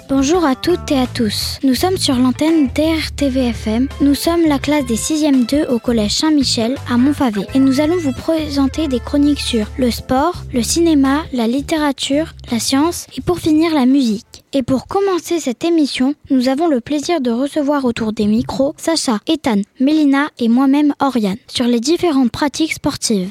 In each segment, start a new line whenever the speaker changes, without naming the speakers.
Bonjour à toutes et à tous. Nous sommes sur l'antenne d'RTVFM. Nous sommes la classe des 6e 2 au collège Saint-Michel à Montfavet. Et nous allons vous présenter des chroniques sur le sport, le cinéma, la littérature, la science et pour finir la musique. Et pour commencer cette émission, nous avons le plaisir de recevoir autour des micros Sacha, Ethan, Mélina et moi-même Oriane sur les différentes pratiques sportives.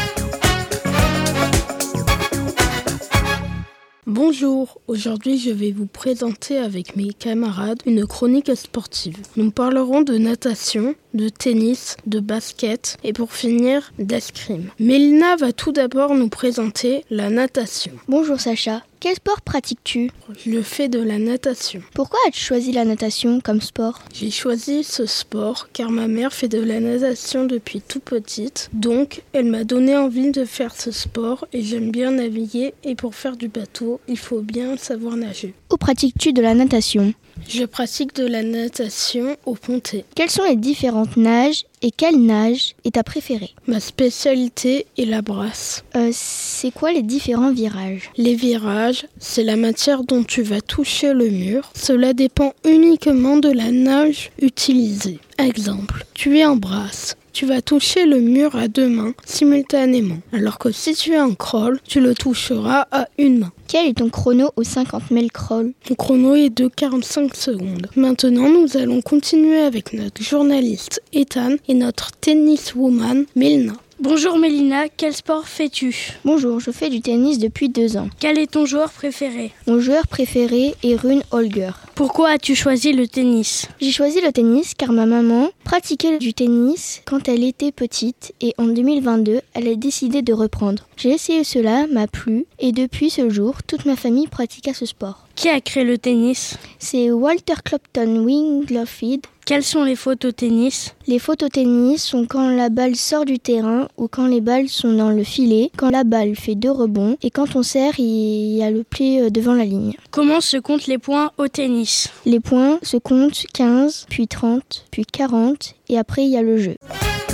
Bonjour, aujourd'hui je vais vous présenter avec mes camarades une chronique sportive. Nous parlerons de natation, de tennis, de basket et pour finir d'escrime. Mélina va tout d'abord nous présenter la natation.
Bonjour Sacha, quel sport pratiques-tu ?
Je fais de la natation.
Pourquoi as-tu choisi la natation comme sport ?
J'ai choisi ce sport car ma mère fait de la natation depuis tout petite. Donc elle m'a donné envie de faire ce sport et j'aime bien naviguer et pour faire du bateau, il faut bien savoir nager.
Où pratiques-tu de la natation ?
Je pratique de la natation au Pontet.
Quelles sont les différentes nages et quelle nage est ta préférée ?
Ma spécialité est la brasse.
C'est quoi les différents virages ?
Les virages, c'est la matière dont tu vas toucher le mur. Cela dépend uniquement de la nage utilisée. Exemple, tu es en brasse. Tu vas toucher le mur à 2 mains simultanément. Alors que si tu es en crawl, tu le toucheras à 1 main.
Quel est ton chrono au 50 000 crawl ?
Mon chrono est de 45 secondes. Maintenant, nous allons continuer avec notre journaliste Ethan et notre tenniswoman Mélina.
Bonjour Mélina, quel sport fais-tu ?
Bonjour, je fais du tennis depuis 2 ans.
Quel est ton joueur préféré ?
Mon joueur préféré est Rune Holger.
Pourquoi as-tu choisi le tennis ?
J'ai choisi le tennis car ma maman pratiquait du tennis quand elle était petite et en 2022, elle a décidé de reprendre. J'ai essayé cela, m'a plu et depuis ce jour, toute ma famille pratiqua ce sport.
Qui a créé le tennis ?
C'est Walter Clopton Wingfield.
Quelles sont les fautes au tennis ?
Les fautes au tennis sont quand la balle sort du terrain ou quand les balles sont dans le filet, quand la balle fait 2 rebonds et quand on sert, il y a le play devant la ligne.
Comment se comptent les points au tennis ?
Les points se comptent 15, puis 30, puis 40 et après il y a le jeu.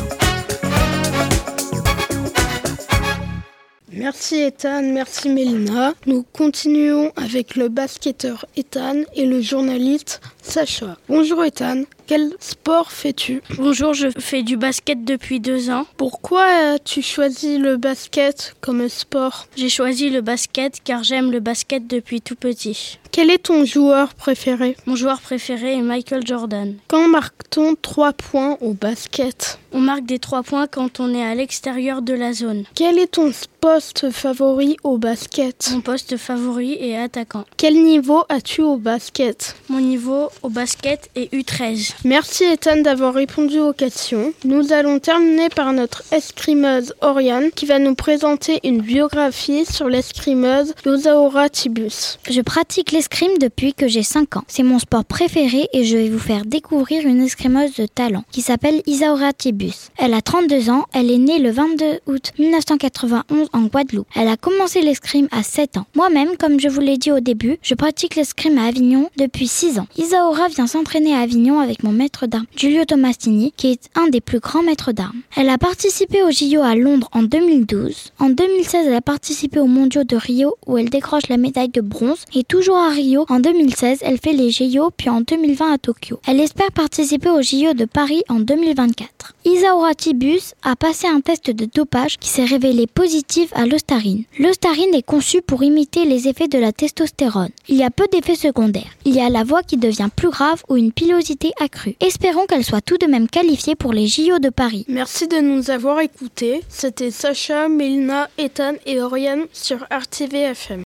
Merci Ethan, merci Mélina. Nous continuons avec le basketteur Ethan et le journaliste Sacha. Bonjour Ethan, quel sport fais-tu ?
Bonjour, je fais du basket depuis 2 ans.
Pourquoi as-tu choisi le basket comme sport ?
J'ai choisi le basket car j'aime le basket depuis tout petit.
Quel est ton joueur préféré ?
Mon joueur préféré est Michael Jordan.
Quand marque-t-on 3 points au basket ?
On marque des 3 points quand on est à l'extérieur de la zone.
Quel est ton poste favori au basket ?
Mon poste favori est attaquant.
Quel niveau as-tu au basket ?
Mon niveau au basket est U13.
Merci Ethan d'avoir répondu aux questions. Nous allons terminer par notre escrimeuse Oriane qui va nous présenter une biographie sur l'escrimeuse Isaura Tibus.
Je pratique l'escrime depuis que j'ai 5 ans. C'est mon sport préféré et je vais vous faire découvrir une escrimeuse de talent qui s'appelle Isaura Tibus. Elle a 32 ans, elle est née le 22 août 1991 en Guadeloupe. Elle a commencé l'escrime à 7 ans. Moi-même, comme je vous l'ai dit au début, je pratique l'escrime à Avignon depuis 6 ans. Isaura vient s'entraîner à Avignon avec mon maître d'armes, Giulio Tomastini, qui est un des plus grands maîtres d'armes. Elle a participé aux JO à Londres en 2012. En 2016, elle a participé aux mondiaux de Rio où elle décroche la médaille de bronze. Et toujours à Rio, en 2016, elle fait les JO, puis en 2020 à Tokyo. Elle espère participer aux JO de Paris en 2024. Isaura Tibus a passé un test de dopage qui s'est révélé positif à l'ostarine. L'ostarine est conçue pour imiter les effets de la testostérone. Il y a peu d'effets secondaires. Il y a la voix qui devient plus grave ou une pilosité accrue. Espérons qu'elle soit tout de même qualifiée pour les JO de Paris.
Merci de nous avoir écoutés. C'était Sacha, Mélina, Ethan et Oriane sur RTVFM.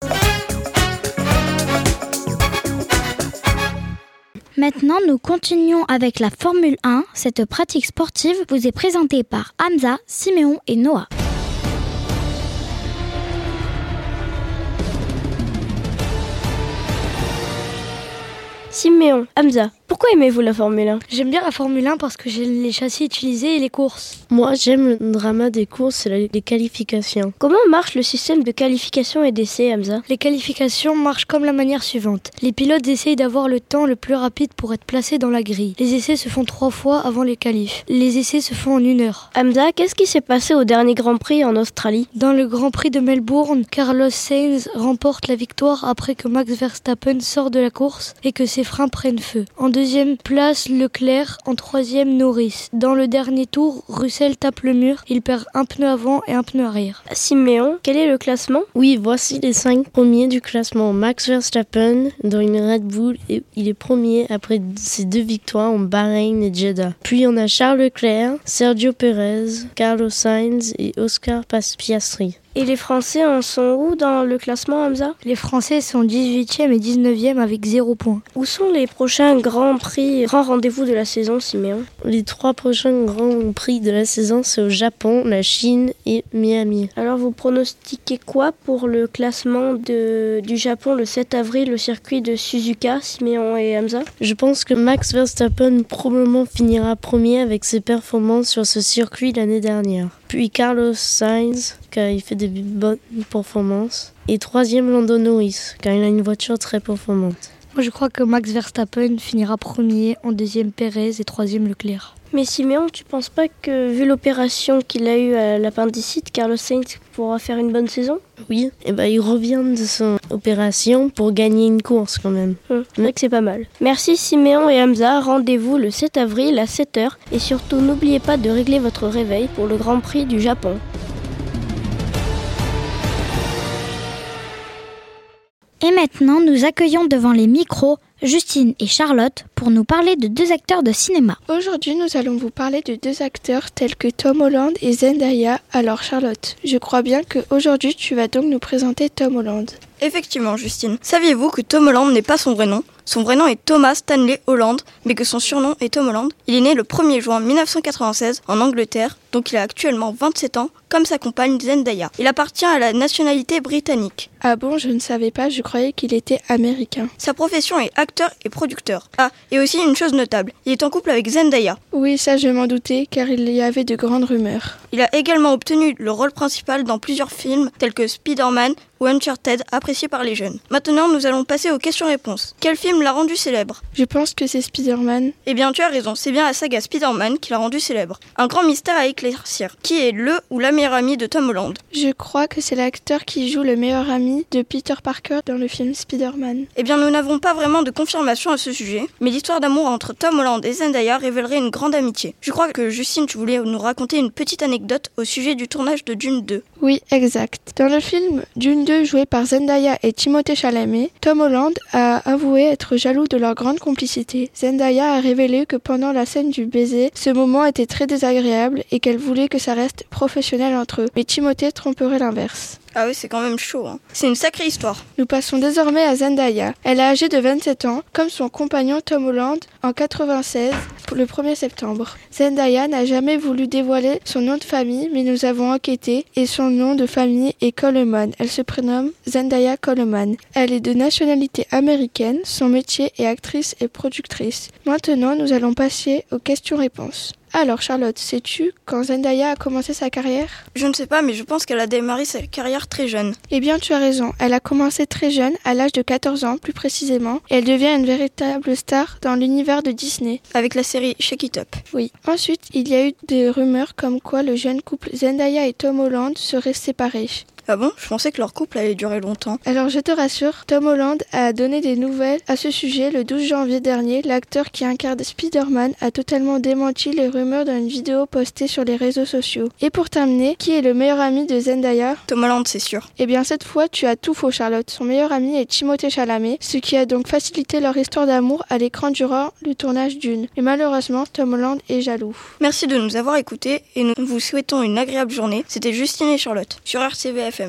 Maintenant, nous continuons avec la Formule 1. Cette pratique sportive vous est présentée par Hamza, Siméon et Noah.
Siméon, Hamza,
Pourquoi aimez-vous la Formule 1 ?
J'aime bien la Formule 1 parce que j'aime les châssis utilisés et les courses.
Moi, j'aime le drama des courses et les qualifications.
Comment marche le système de qualification et d'essai, Hamza ?
Les qualifications marchent comme la manière suivante. Les pilotes essayent d'avoir le temps le plus rapide pour être placés dans la grille. Les essais se font 3 fois avant les qualifs. Les essais se font en 1 heure.
Hamza, qu'est-ce qui s'est passé au dernier Grand Prix en Australie ?
Dans le Grand Prix de Melbourne, Carlos Sainz remporte la victoire après que Max Verstappen sort de la course et que ses freins prennent feu. En deuxième place, Leclerc. En troisième, Norris. Dans le dernier tour, Russell tape le mur. Il perd un pneu avant et un pneu arrière.
Siméon, quel est le classement ?
Oui, voici les 5 premiers du classement. Max Verstappen dans une Red Bull, et il est premier après ses 2 victoires en Bahreïn et Jeddah. Puis on a Charles Leclerc, Sergio Perez, Carlos Sainz et Oscar Piastri.
Et les Français en sont où dans le classement, Hamza ?
Les Français sont 18e et 19e avec 0 points.
Où sont les prochains grands rendez-vous de la saison, Siméon ?
Les 3 prochains grands prix de la saison, c'est au Japon, la Chine et Miami.
Alors vous pronostiquez quoi pour le classement du Japon le 7 avril, le circuit de Suzuka, Siméon et Hamza ?
Je pense que Max Verstappen probablement finira premier avec ses performances sur ce circuit l'année dernière. Puis Carlos Sainz, car il fait des bonnes performances. Et 3e Lando Norris, car il a une voiture très performante.
Moi je crois que Max Verstappen finira premier, en 2e Perez et 3e Leclerc.
Mais Siméon, tu penses pas que vu l'opération qu'il a eue à l'appendicite, Carlos Sainz pourra faire une bonne saison ?
Oui, et il revient de son opération pour gagner une course quand même.
C'est vrai que c'est pas mal. Merci Siméon et Hamza, rendez-vous le 7 avril à 7h et surtout n'oubliez pas de régler votre réveil pour le Grand Prix du Japon.
Et maintenant, nous accueillons devant les micros Justine et Charlotte pour nous parler de 2 acteurs de cinéma.
Aujourd'hui, nous allons vous parler de 2 acteurs tels que Tom Holland et Zendaya. Alors Charlotte, je crois bien qu'aujourd'hui tu vas donc nous présenter Tom Holland.
Effectivement, Justine. Saviez-vous que Tom Holland n'est pas son vrai nom ? Son vrai nom est Thomas Stanley Holland, mais que son surnom est Tom Holland. Il est né le 1er juin 1996 en Angleterre, donc il a actuellement 27 ans, comme sa compagne Zendaya. Il appartient à la nationalité britannique.
Ah bon, je ne savais pas, je croyais qu'il était américain.
Sa profession est acteur et producteur. Ah, et aussi une chose notable, il est en couple avec Zendaya.
Oui, ça je m'en doutais, car il y avait de grandes rumeurs.
Il a également obtenu le rôle principal dans plusieurs films, tels que Spider-Man ou Uncharted, appréciés par les jeunes. Maintenant, nous allons passer aux questions-réponses. Quel film l'a rendu célèbre ?
Je pense que c'est Spider-Man.
Eh bien, tu as raison, c'est bien la saga Spider-Man qui l'a rendu célèbre. Un grand mystère à éclaircir. Qui est le ou la meilleure amie de Tom Holland ?
Je crois que c'est l'acteur qui joue le meilleur ami de Peter Parker dans le film Spider-Man.
Eh bien, nous n'avons pas vraiment de confirmation à ce sujet, mais l'histoire d'amour entre Tom Holland et Zendaya révélerait une grande amitié. Je crois que Justine, tu voulais nous raconter une petite anecdote au sujet du tournage de Dune 2.
Oui, exact. Dans le film Dune 2 joué par Zendaya et Timothée Chalamet, Tom Holland a avoué être jaloux de leur grande complicité. Zendaya a révélé que pendant la scène du baiser, ce moment était très désagréable et qu'elle voulait que ça reste professionnel entre eux. Mais Timothée tromperait l'inverse.
Ah oui, c'est quand même chaud, hein. C'est une sacrée histoire.
Nous passons désormais à Zendaya. Elle est âgée de 27 ans, comme son compagnon Tom Holland en 96, le 1er septembre. Zendaya n'a jamais voulu dévoiler son nom de famille, mais nous avons enquêté et son nom de famille est Coleman. Elle se prénomme Zendaya Coleman. Elle est de nationalité américaine, son métier est actrice et productrice. Maintenant, nous allons passer aux questions-réponses. Alors Charlotte, sais-tu quand Zendaya a commencé sa carrière ?
Je ne sais pas, mais je pense qu'elle a démarré sa carrière très jeune.
Eh bien, tu as raison. Elle a commencé très jeune, à l'âge de 14 ans plus précisément, et elle devient une véritable star dans l'univers de Disney.
Avec la série Shake It Up.
Oui. Ensuite, il y a eu des rumeurs comme quoi le jeune couple Zendaya et Tom Holland seraient séparés.
Ah bon ? Je pensais que leur couple allait durer longtemps.
Alors je te rassure, Tom Holland a donné des nouvelles à ce sujet le 12 janvier dernier. L'acteur qui incarne Spider-Man a totalement démenti les rumeurs dans une vidéo postée sur les réseaux sociaux. Et pour terminer, qui est le meilleur ami de Zendaya ?
Tom Holland, c'est sûr.
Eh bien cette fois, tu as tout faux Charlotte. Son meilleur ami est Timothée Chalamet, ce qui a donc facilité leur histoire d'amour à l'écran durant le tournage d'une. Et malheureusement, Tom Holland est jaloux.
Merci de nous avoir écoutés et nous vous souhaitons une agréable journée. C'était Justine et Charlotte sur RCVFM.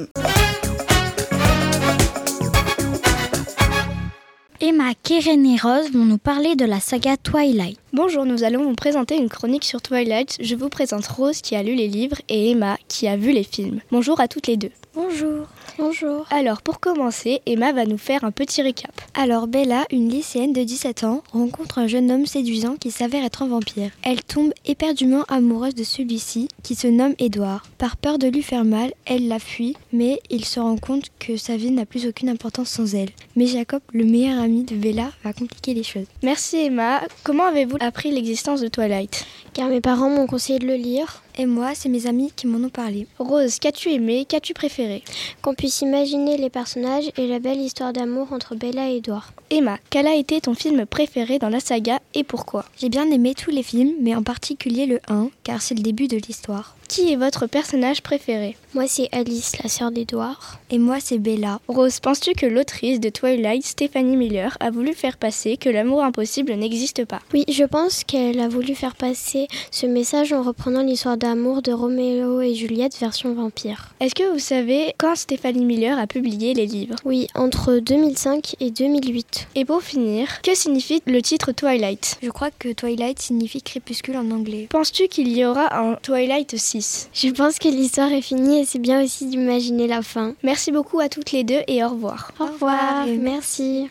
Emma, Keren et Rose vont nous parler de la saga Twilight.
Bonjour, nous allons vous présenter une chronique sur Twilight. Je vous présente Rose qui a lu les livres et Emma qui a vu les films. Bonjour à toutes les deux.
Bonjour.
Bonjour. Alors pour commencer, Emma va nous faire un petit récap.
Alors Bella, une lycéenne de 17 ans, rencontre un jeune homme séduisant qui s'avère être un vampire. Elle tombe éperdument amoureuse de celui-ci, qui se nomme Edward. Par peur de lui faire mal, elle la fuit, mais il se rend compte que sa vie n'a plus aucune importance sans elle. Mais Jacob, le meilleur ami de Bella, va compliquer les choses.
Merci Emma. Comment avez-vous appris l'existence de Twilight ?
Car mes parents m'ont conseillé de le lire.
Et moi, c'est mes amis qui m'en ont parlé.
Rose, qu'as-tu aimé ? Qu'as-tu préféré ?
Qu'on puisse imaginer les personnages et la belle histoire d'amour entre Bella et Edward.
Emma, quel a été ton film préféré dans la saga et pourquoi ?
J'ai bien aimé tous les films, mais en particulier le 1, car c'est le début de l'histoire.
Qui est votre personnage préféré ?
Moi, c'est Alice, la sœur d'Edward.
Et moi, c'est Bella.
Rose, penses-tu que l'autrice de Twilight, Stephanie Miller, a voulu faire passer que l'amour impossible n'existe pas ?
Oui, je pense qu'elle a voulu faire passer ce message en reprenant l'histoire d'amour de Roméo et Juliette version vampire.
Est-ce que vous savez quand Stephanie Miller a publié les livres ?
Oui, entre 2005 et 2008.
Et pour finir, que signifie le titre Twilight ?
Je crois que Twilight signifie crépuscule en anglais.
Penses-tu qu'il y aura un Twilight 6 ?
Je pense que l'histoire est finie et c'est bien aussi d'imaginer la fin.
Merci beaucoup à toutes les deux et au revoir.
Au revoir, merci.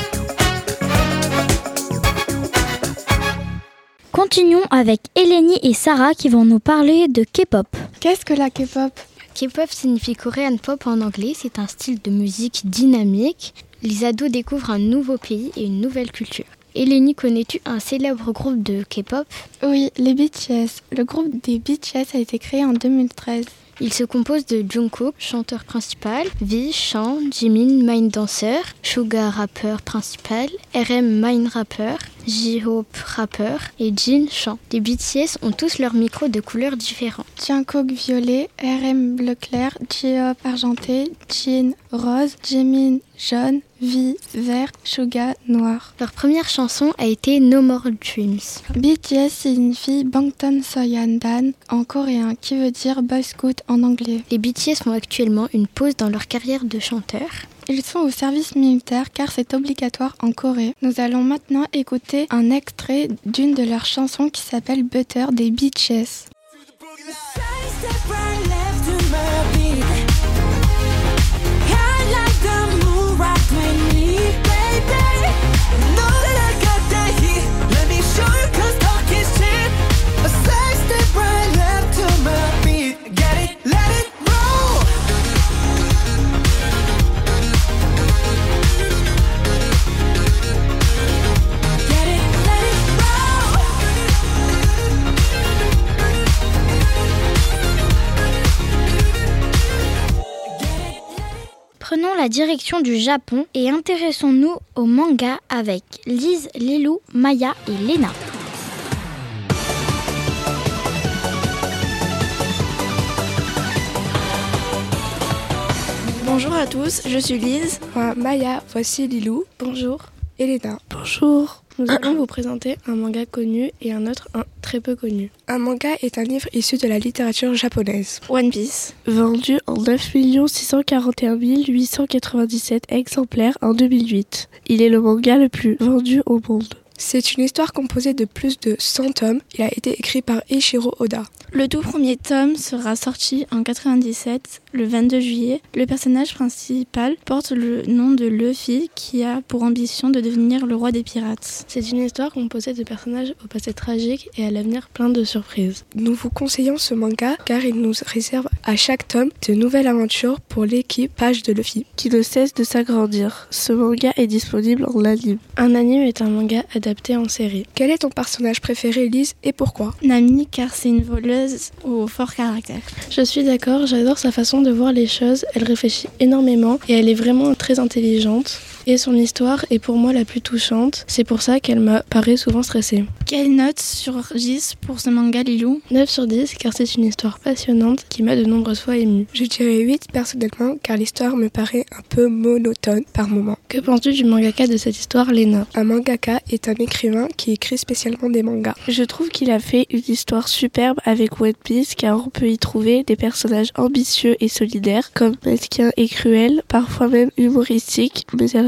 Continuons avec Eleni et Sarah qui vont nous parler de K-pop.
Qu'est-ce que la K-pop ?
K-pop signifie Korean Pop en anglais, c'est un style de musique dynamique. Les ados découvrent un nouveau pays et une nouvelle culture. Eleni, connais-tu un célèbre groupe de K-pop ?
Oui, les BTS. Le groupe des BTS a été créé en 2013.
Il se compose de Jungkook, chanteur principal, V, chant, Jimin, main danseur, Suga, rappeur principal, RM, main rappeur, J-Hope, rappeur et Jin, chant. Les BTS ont tous leurs micros de couleurs différentes.
Jungkook violet, RM bleu clair, J-Hope argenté, Jin rose, Jimin jaune, V vert, Suga noir.
Leur première chanson a été No More Dreams.
BTS signifie Bangtan Soyeondan en coréen, qui veut dire Boy Scout en anglais.
Les BTS font actuellement une pause dans leur carrière de chanteur.
Ils sont au service militaire car c'est obligatoire en Corée. Nous allons maintenant écouter un extrait d'une de leurs chansons qui s'appelle Butter des BTS.
Prenons la direction du Japon et intéressons-nous au manga avec Lise, Lilou, Maya et Lena.
Bonjour à tous, je suis Lise. Moi, Maya, voici Lilou.
Bonjour.
Elena.
Bonjour. Nous allons vous présenter un manga connu et un autre très peu connu.
Un manga est un livre issu de la littérature japonaise.
One Piece. Vendu en 9 641 897 exemplaires en 2008. Il est le manga le plus vendu au monde.
C'est une histoire composée de plus de 100 tomes. Il a été écrit par Eiichiro Oda.
Le tout premier tome sera sorti en 97, le 22 juillet. Le personnage principal porte le nom de Luffy qui a pour ambition de devenir le roi des pirates.
C'est une histoire composée de personnages au passé tragique et à l'avenir plein de surprises.
Nous vous conseillons ce manga car il nous réserve à chaque tome de nouvelles aventures pour l'équipage de Luffy,
qui ne cesse de s'agrandir. Ce manga est disponible en anime.
Un anime est un manga adapté en série.
Quel est ton personnage préféré, Lise, et pourquoi ?
Nami, car c'est une voleuse au fort caractère.
Je suis d'accord, j'adore sa façon de voir les choses, elle réfléchit énormément et elle est vraiment très intelligente. Et son histoire est pour moi la plus touchante, c'est pour ça qu'elle m'a paru souvent stressée.
Quelle note sur 10 pour ce manga, Lilou ?
9 sur 10 car c'est une histoire passionnante qui m'a de nombreuses fois émue.
Je dirais 8 personnellement car l'histoire me paraît un peu monotone par moments.
Que penses-tu du mangaka de cette histoire, Lena ?
Un mangaka est un écrivain qui écrit spécialement des mangas.
Je trouve qu'il a fait une histoire superbe avec One Piece car on peut y trouver des personnages ambitieux et solidaires comme mesquins et cruels, parfois même humoristiques, mais elle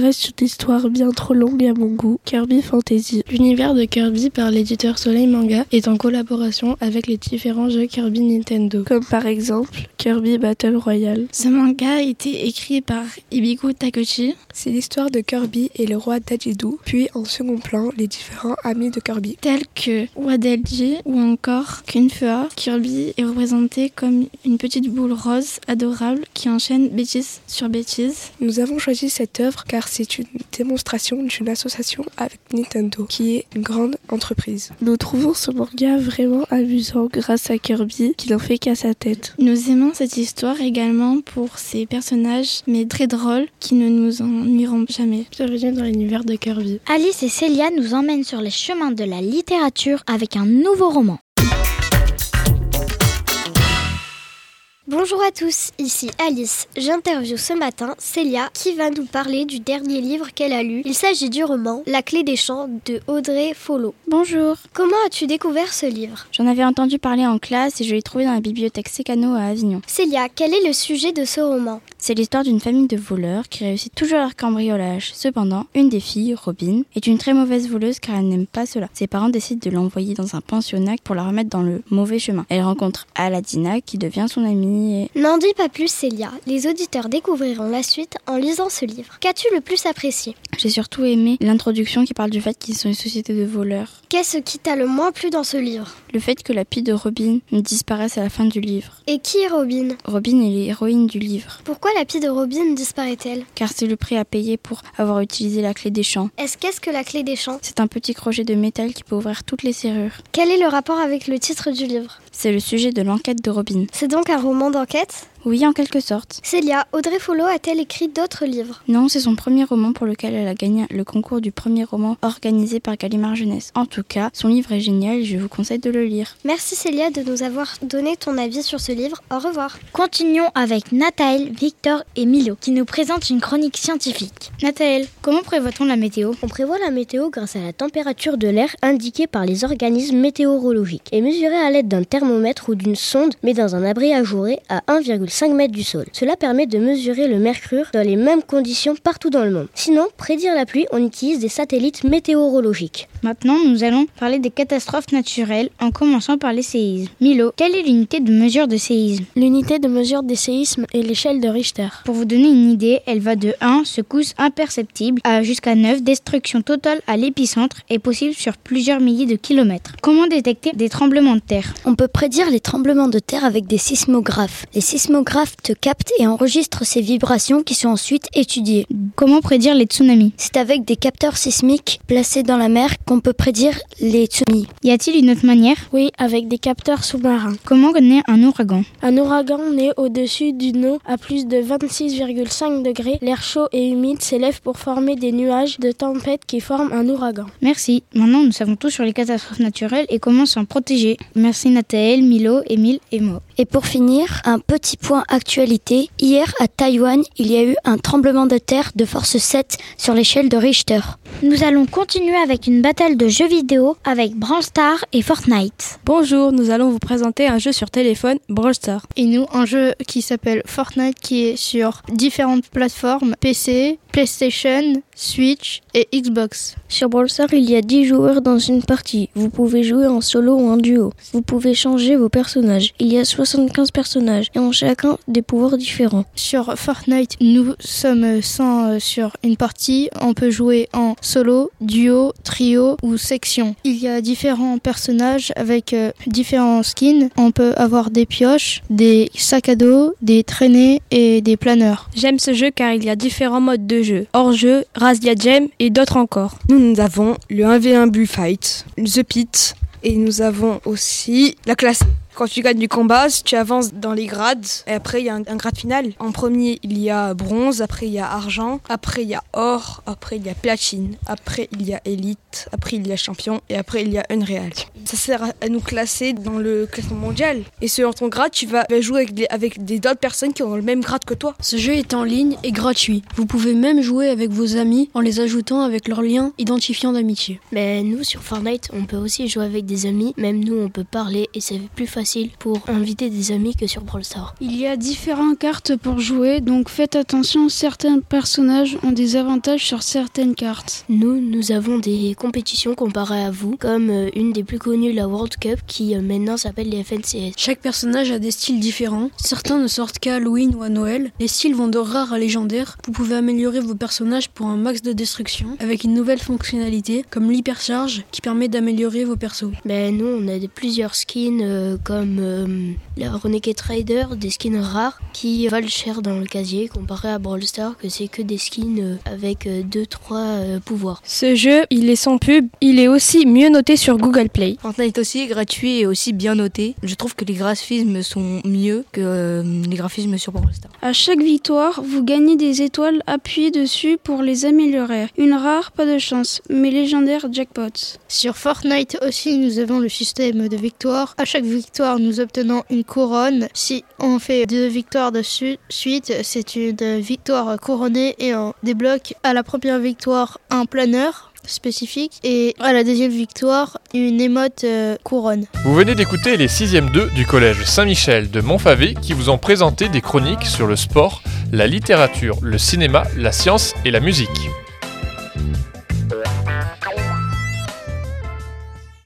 reste une histoire bien trop longue à mon goût. Kirby Fantasy. L'univers de Kirby par l'éditeur Soleil Manga est en collaboration avec les différents jeux Kirby Nintendo, comme par exemple Kirby Battle Royale.
Ce manga a été écrit par Ibiku Takuchi.
C'est l'histoire de Kirby et le roi Dajidu, puis en second plan, les différents amis de Kirby.
Tels que Wadelji ou encore Kunfua, Kirby est représenté comme une petite boule rose adorable qui enchaîne bêtise sur bêtise.
Nous avons choisi cette œuvre car c'est une démonstration d'une association avec Nintendo, qui est une grande entreprise.
Nous trouvons ce manga vraiment amusant grâce à Kirby qui n'en fait qu'à sa tête.
Nous aimons cette histoire également pour ses personnages, mais très drôles, qui ne nous ennuieront jamais.
Bienvenue dans l'univers de Kirby.
Alice et Célia nous emmènent sur les chemins de la littérature avec un nouveau roman.
Bonjour à tous, ici Alice. J'interviewe ce matin Célia qui va nous parler du dernier livre qu'elle a lu. Il s'agit du roman La Clé des Champs de Audrey Folot.
Bonjour.
Comment as-tu découvert ce livre ?
J'en avais entendu parler en classe et je l'ai trouvé dans la bibliothèque Sécano à Avignon.
Célia, quel est le sujet de ce roman ?
C'est l'histoire d'une famille de voleurs qui réussit toujours leur cambriolage. Cependant, une des filles, Robin, est une très mauvaise voleuse car elle n'aime pas cela. Ses parents décident de l'envoyer dans un pensionnat pour la remettre dans le mauvais chemin. Elle rencontre Aladina qui devient son amie.
N'en dis pas plus Célia, les auditeurs découvriront la suite en lisant ce livre. Qu'as-tu le plus apprécié ?
J'ai surtout aimé l'introduction qui parle du fait qu'ils sont une société de voleurs.
Qu'est-ce qui t'a le moins plu dans ce livre ?
Le fait que la pie de Robin disparaisse à la fin du livre.
Et qui est Robin ?
Robin est l'héroïne du livre.
Pourquoi la pie de Robin disparaît-elle ?
Car c'est le prix à payer pour avoir utilisé la clé des champs.
Qu'est-ce que la clé des champs ?
C'est un petit crochet de métal qui peut ouvrir toutes les serrures.
Quel est le rapport avec le titre du livre ?
C'est le sujet de l'enquête de Robin.
C'est donc un roman d'enquête ?
Oui, en quelque sorte.
Célia, Audrey Folot a-t-elle écrit d'autres livres ?
Non, c'est son premier roman pour lequel elle a gagné le concours du premier roman organisé par Gallimard Jeunesse. En tout cas, son livre est génial et je vous conseille de le lire.
Merci Célia de nous avoir donné ton avis sur ce livre. Au revoir.
Continuons avec Nathaël, Victor et Milo qui nous présentent une chronique scientifique. Nathaël, comment prévoit-on la météo ?
On prévoit la météo grâce à la température de l'air indiquée par les organismes météorologiques et mesurée à l'aide d'un thermomètre ou d'une sonde mais dans un abri ajouré à 1,5 mètre du sol. Cela permet de mesurer le mercure dans les mêmes conditions partout dans le monde. Sinon, prédire la pluie, on utilise des satellites météorologiques.
Maintenant, nous allons parler des catastrophes naturelles en commençant par les séismes. Milo, quelle est l'unité de mesure de séisme ?
L'unité de mesure des séismes est l'échelle de Richter.
Pour vous donner une idée, elle va de 1, secousse imperceptible, à jusqu'à 9, destruction totale à l'épicentre est possible sur plusieurs milliers de kilomètres. Comment détecter des tremblements de terre ?
On peut prédire les tremblements de terre avec des sismographes. Les sismographes captent et enregistrent ces vibrations qui sont ensuite étudiées.
Comment prédire les tsunamis ?
C'est avec des capteurs sismiques placés dans la mer qu'on peut prédire les tsunamis.
Y a-t-il une autre manière ?
Oui, avec des capteurs sous-marins.
Comment naît un ouragan ?
Un ouragan naît au-dessus d'une eau à plus de 26,5 degrés. L'air chaud et humide s'élève pour former des nuages de tempête qui forment un ouragan.
Merci. Maintenant, nous savons tout sur les catastrophes naturelles et comment s'en protéger. Merci Nathaël, Milo, Émile et Mo.
Et pour finir, un petit point actualité. Hier, à Taïwan, il y a eu un tremblement de terre de force 7 sur l'échelle de Richter.
Nous allons continuer avec une bataille de jeux vidéo avec Brawl Stars et Fortnite.
Bonjour, nous allons vous présenter un jeu sur téléphone, Brawl Stars.
Et nous, un jeu qui s'appelle Fortnite qui est sur différentes plateformes, PC, PlayStation, Switch et Xbox.
Sur Brawl Stars, il y a 10 joueurs dans une partie. Vous pouvez jouer en solo ou en duo. Vous pouvez changer vos personnages. Il y a 75 personnages et ont chacun des pouvoirs différents.
Sur Fortnite, nous sommes 100 sur une partie. On peut jouer en solo, duo, trio ou section. Il y a différents personnages avec différents skins. On peut avoir des pioches, des sacs à dos, des traînées et des planeurs.
J'aime ce jeu car il y a différents modes de jeu. Hors-jeu, Razia Gem et d'autres encore.
Nous avons le 1v1 Bullfight, The Pit et nous avons aussi la classe. Quand tu gagnes du combat, tu avances dans les grades et après il y a un grade final. En premier, il y a bronze, après il y a argent, après il y a or, après il y a platine, après il y a élite, après il y a champion et après il y a unreal. Ça sert à nous classer dans le classement mondial. Et selon ton grade, tu vas jouer avec d'autres personnes qui ont le même grade que toi.
Ce jeu est en ligne et gratuit. Vous pouvez même jouer avec vos amis en les ajoutant avec leur lien identifiant d'amitié.
Mais nous, sur Fortnite, on peut aussi jouer avec des amis. Même nous, on peut parler et c'est plus facile facile pour inviter des amis que sur Brawl Stars.
Il y a différentes cartes pour jouer, donc faites attention, certains personnages ont des avantages sur certaines cartes.
Nous avons des compétitions comparées à vous, comme une des plus connues, la World Cup, qui maintenant s'appelle les FNCS.
Chaque personnage a des styles différents. Certains ne sortent qu'à Halloween ou à Noël. Les styles vont de rares à légendaires. Vous pouvez améliorer vos personnages pour un max de destruction avec une nouvelle fonctionnalité comme l'hypercharge qui permet d'améliorer vos persos.
Nous on a plusieurs skins comme la Renegade Rider, des skins rares qui valent cher dans le casier comparé à Brawl Stars que c'est que des skins avec 2-3 pouvoirs.
Ce jeu, il est sans pub, il est aussi mieux noté sur Google Play.
Fortnite aussi gratuit et aussi bien noté. Je trouve que les graphismes sont mieux que les graphismes sur Brawl Stars.
À chaque victoire, vous gagnez des étoiles, appuyez dessus pour les améliorer. Une rare, pas de chance, mais légendaire, jackpot.
Sur Fortnite aussi, nous avons le système de victoire. À chaque victoire, nous obtenons une couronne. Si on fait 2 victoires de suite, c'est une victoire couronnée et on débloque à la première victoire un planeur spécifique et à la deuxième victoire une émote couronne.
Vous venez d'écouter les 6e 2 du collège Saint-Michel de Montfavet qui vous ont présenté des chroniques sur le sport, la littérature, le cinéma, la science et la musique.